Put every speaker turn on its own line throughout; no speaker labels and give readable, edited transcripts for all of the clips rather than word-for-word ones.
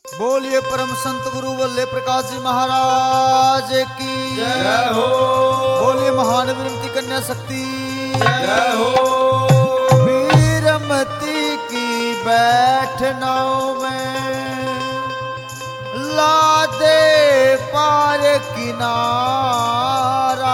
बोलिए परम संत गुरु वल्लभ प्रकाश जी महाराज की
जय हो।
बोलिए महान वीरमती कन्या शक्ति
जय हो।
वीरमती की बैठनाओं में लादे पार किनारा।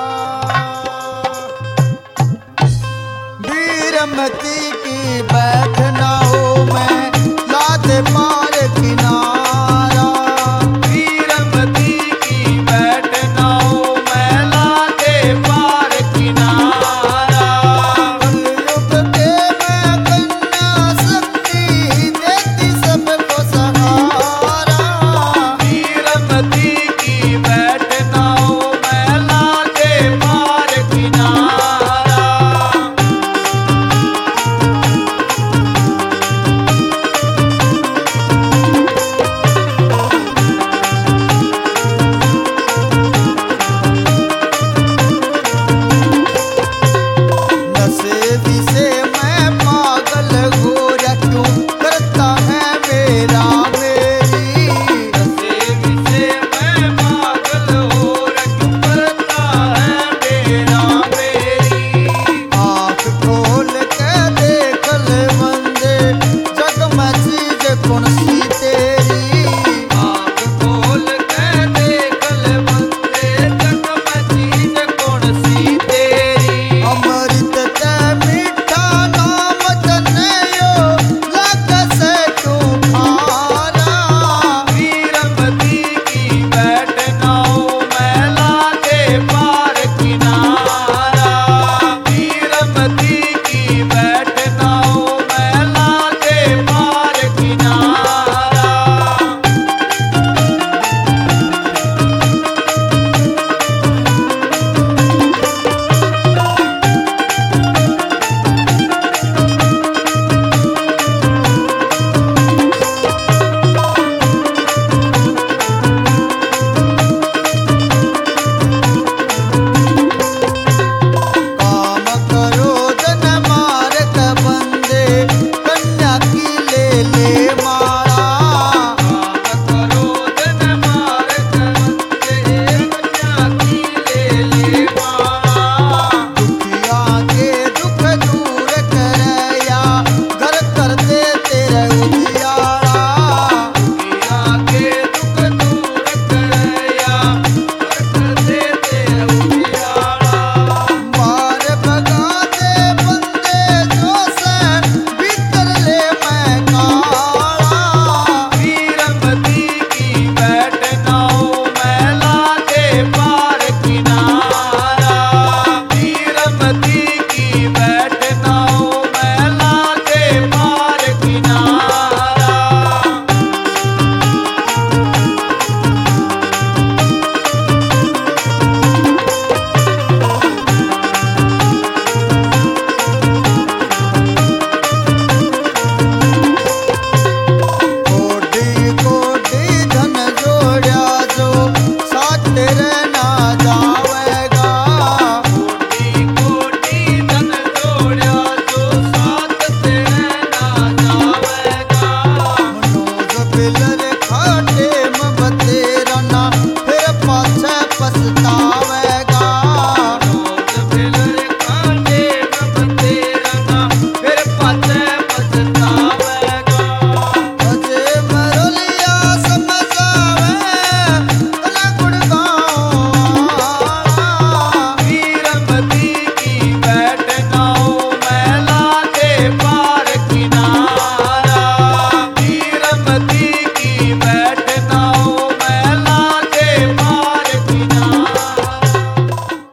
वीरमती की बैठनाओं में लादे पार किनारा।
वीरमती की बैठनाओं में लादे पार किनारा।
कलयुग के में कन्या शक्ति देती सबको सहारा।
वीरमती की बैठनाओं में लादे पार किनारा।
नशे विषे मैं पागल गोरा क्यों करता है मेरा मेरी।
नशे विषे मैं पागल हो क्यों करता है मेरा मेरी।
आँख खोल के देख ले बंदे जग में चीज कौन सी तेरी।
आँख खोल के देख ले बंदे जग में चीज कौन सी तेरी।
अमृत ते मीठा नाम जनेयो लग से क्यों खारा।
वीरमती की बैठनाओं में लादे पार किनारा। वीरमती की बैठनाओं में लादे पार किनारा।
काम करो जन मार के बंदे कन्या की ले ले